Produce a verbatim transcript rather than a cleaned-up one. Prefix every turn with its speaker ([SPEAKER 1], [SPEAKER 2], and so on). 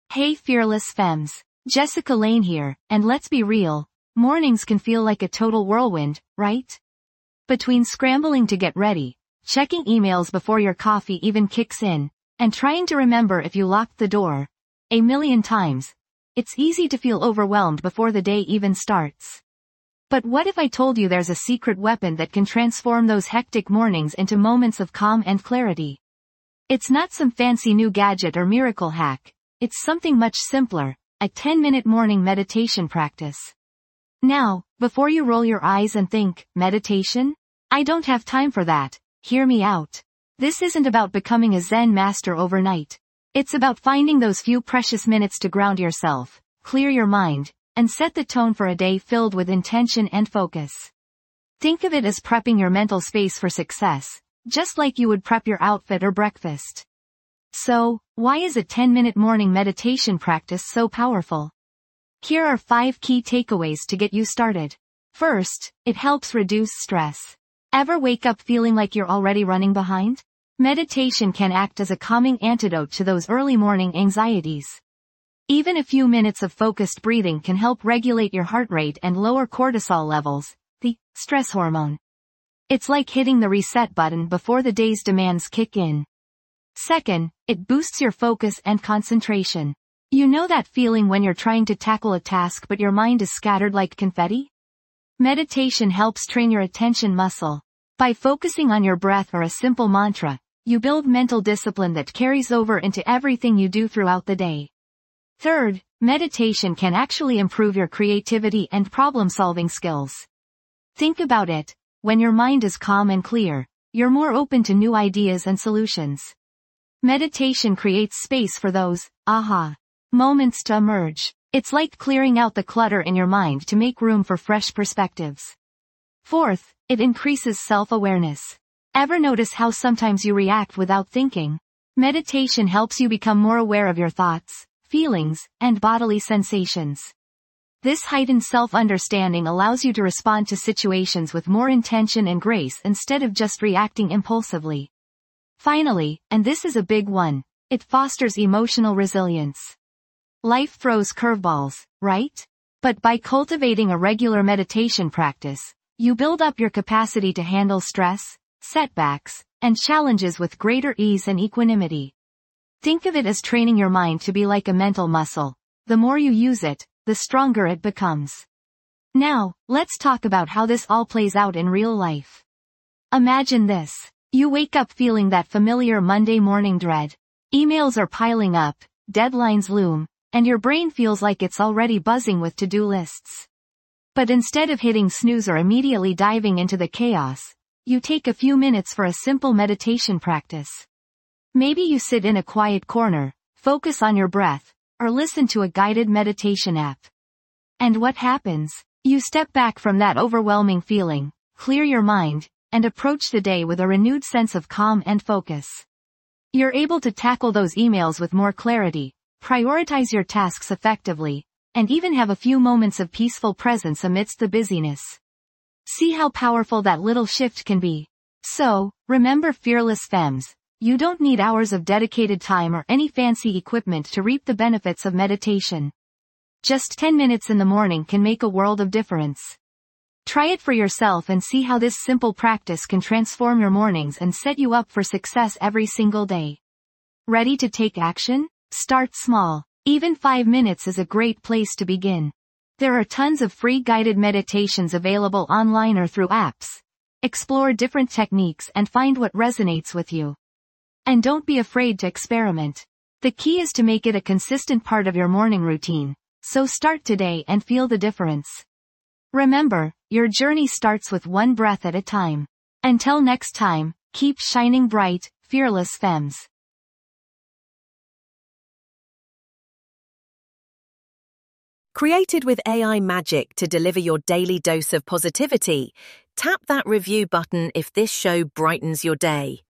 [SPEAKER 1] Hey fearless femmes, Jessica Lane here, and let's be real, mornings can feel like a total whirlwind, right? Between scrambling to get ready, checking emails before your coffee even kicks in, and trying to remember if you locked the door a million times, it's easy to feel overwhelmed before the day even starts. But what if I told you there's a secret weapon that can transform those hectic mornings into moments of calm and clarity? It's not some fancy new gadget or miracle hack, it's something much simpler, a ten-minute morning meditation practice. Now, before you roll your eyes and think, meditation? I don't have time for that, hear me out. This isn't about becoming a Zen master overnight. It's about finding those few precious minutes to ground yourself, clear your mind, and set the tone for a day filled with intention and focus. Think of it as prepping your mental space for success, just like you would prep your outfit or breakfast. So, why is a ten-minute morning meditation practice so powerful? Here are five key takeaways to get you started. First, it helps reduce stress. Ever wake up feeling like you're already running behind? Meditation can act as a calming antidote to those early morning anxieties. Even a few minutes of focused breathing can help regulate your heart rate and lower cortisol levels, the stress hormone. It's like hitting the reset button before the day's demands kick in. Second, it boosts your focus and concentration. You know that feeling when you're trying to tackle a task but your mind is scattered like confetti? Meditation helps train your attention muscle. By focusing on your breath or a simple mantra, you build mental discipline that carries over into everything you do throughout the day. Third, meditation can actually improve your creativity and problem-solving skills. Think about it, when your mind is calm and clear, you're more open to new ideas and solutions. Meditation creates space for those, aha, moments to emerge. It's like clearing out the clutter in your mind to make room for fresh perspectives. Fourth, it increases self-awareness. Ever notice how sometimes you react without thinking? Meditation helps you become more aware of your thoughts, feelings, and bodily sensations. This heightened self-understanding allows you to respond to situations with more intention and grace instead of just reacting impulsively. Finally, and this is a big one, it fosters emotional resilience. Life throws curveballs, right? But by cultivating a regular meditation practice, you build up your capacity to handle stress, setbacks, and challenges with greater ease and equanimity. Think of it as training your mind to be like a mental muscle. The more you use it, the stronger it becomes. Now, let's talk about how this all plays out in real life. Imagine this. You wake up feeling that familiar Monday morning dread. Emails are piling up, deadlines loom, and your brain feels like it's already buzzing with to-do lists. But instead of hitting snooze or immediately diving into the chaos, you take a few minutes for a simple meditation practice. Maybe you sit in a quiet corner, focus on your breath, or listen to a guided meditation app. And what happens? You step back from that overwhelming feeling, clear your mind, and approach the day with a renewed sense of calm and focus. You're able to tackle those emails with more clarity, prioritize your tasks effectively, and even have a few moments of peaceful presence amidst the busyness. See how powerful that little shift can be. So, remember fearless femmes, you don't need hours of dedicated time or any fancy equipment to reap the benefits of meditation. Just ten minutes in the morning can make a world of difference. Try it for yourself and see how this simple practice can transform your mornings and set you up for success every single day. Ready to take action? Start small. Even five minutes is a great place to begin. There are tons of free guided meditations available online or through apps. Explore different techniques and find what resonates with you. And don't be afraid to experiment. The key is to make it a consistent part of your morning routine, so start today and feel the difference. Remember, your journey starts with one breath at a time. Until next time, keep shining bright, fearless femmes.
[SPEAKER 2] Created with A I magic to deliver your daily dose of positivity, tap that review button if this show brightens your day.